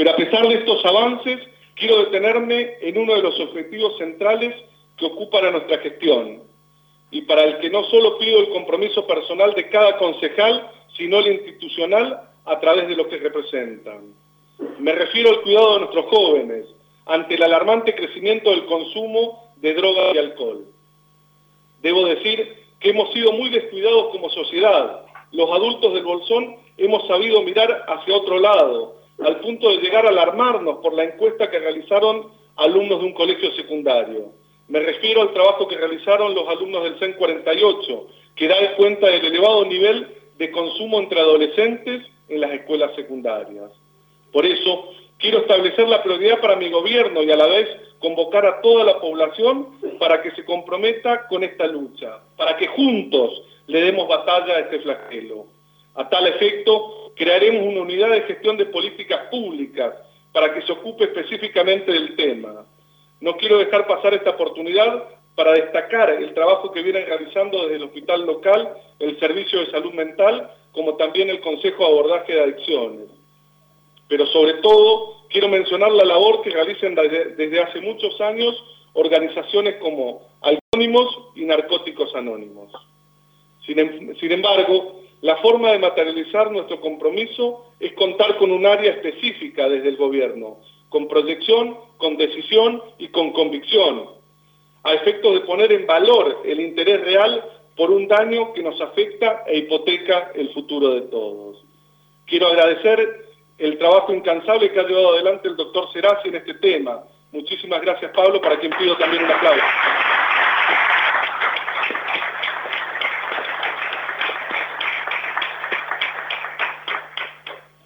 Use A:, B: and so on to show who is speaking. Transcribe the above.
A: Pero a pesar de estos avances, quiero detenerme en uno de los objetivos centrales que ocupan a nuestra gestión, y para el que no solo pido el compromiso personal de cada concejal, sino el institucional a través de lo que representan. Me refiero al cuidado de nuestros jóvenes ante el alarmante crecimiento del consumo de drogas y alcohol. Debo decir que hemos sido muy descuidados como sociedad. Los adultos del Bolsón hemos sabido mirar hacia otro lado, al punto de llegar a alarmarnos por la encuesta que realizaron alumnos de un colegio secundario. Me refiero al trabajo que realizaron los alumnos del CEN 48, que da cuenta del elevado nivel de consumo entre adolescentes en las escuelas secundarias. Por eso, quiero establecer la prioridad para mi gobierno y a la vez convocar a toda la población para que se comprometa con esta lucha, para que juntos le demos batalla a este flagelo. A tal efecto, crearemos una unidad de gestión de políticas públicas para que se ocupe específicamente del tema. No quiero dejar pasar esta oportunidad para destacar el trabajo que vienen realizando desde el hospital local, el Servicio de Salud Mental, como también el Consejo de Abordaje de Adicciones. Pero sobre todo, quiero mencionar la labor que realizan desde hace muchos años organizaciones como Alcohónimos y Narcóticos Anónimos. Sin embargo, la forma de materializar nuestro compromiso es contar con un área específica desde el gobierno, con proyección, con decisión y con convicción, a efectos de poner en valor el interés real por un daño que nos afecta e hipoteca el futuro de todos. Quiero agradecer el trabajo incansable que ha llevado adelante el doctor Serasi en este tema. Muchísimas gracias, Pablo, para quien pido también un aplauso.